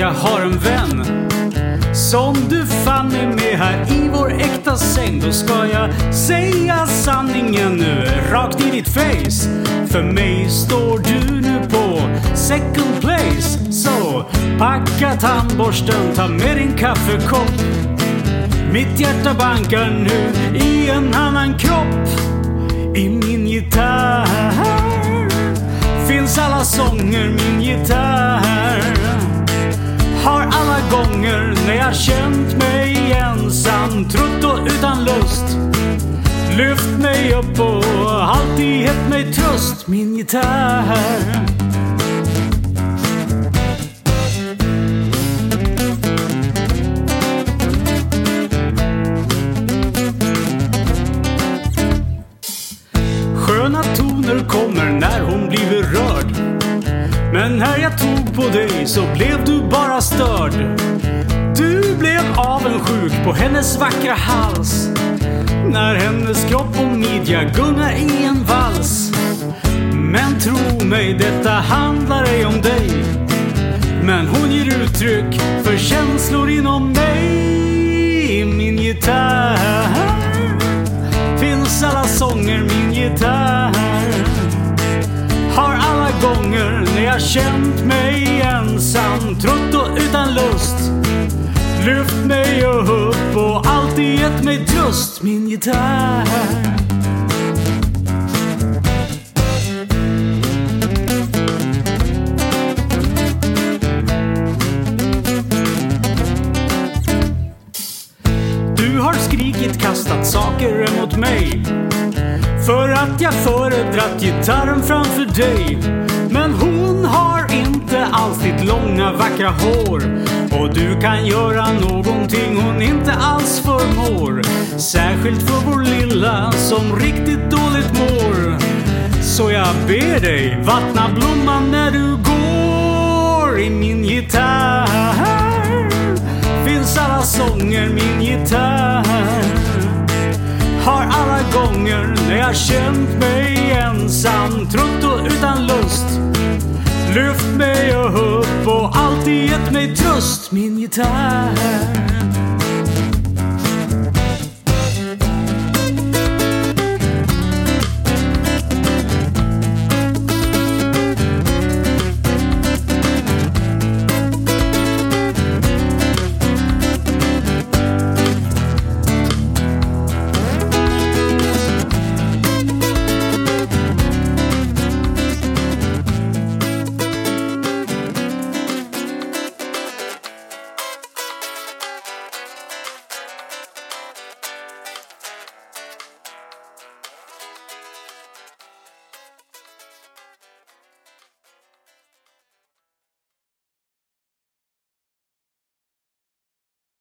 jag har en vän som du fann mig med här i vår äkta säng. Då ska jag säga sanningen nu rakt i ditt face. För mig står du nu på second place. Så packa tandborsten, ta med din kaffekopp. Mitt hjärta bankar nu i en annan kropp. I min gitarr finns alla sånger, min gitarr har alla gånger när jag känt mig ensam, trött och utan lust. Lyft mig upp och alltid gett mig tröst, min gitarr. Sköna toner kommer när hon blir rörd. Men när jag tog på dig så blev du bara störd. Du blev avundsjuk på hennes vackra hals, när hennes kropp och midja gungar i en vals. Men tro mig, detta handlar ej om dig. Men hon ger uttryck för känslor inom mig. Min gitarr finns alla sånger, min gitarr har alla gånger när jag känt mig ensam, trött och utan lust. Lyft mig upp och alltid gett mig tröst, min gitarr. Du har skrikit, kastat saker emot mig för att jag föredratt gitarren framför dig. Men hon har inte alls ditt långa vackra hår, och du kan göra någonting hon inte alls förmår. Särskilt för vår lilla som riktigt dåligt mår. Så jag ber dig, vattna blomman när du går. I min gitarr finns alla sånger, min gitarr har alla gånger när jag känt mig ensam, trött och utan lust. Lyft mig upp och alltid gett mig tröst, min gitarr.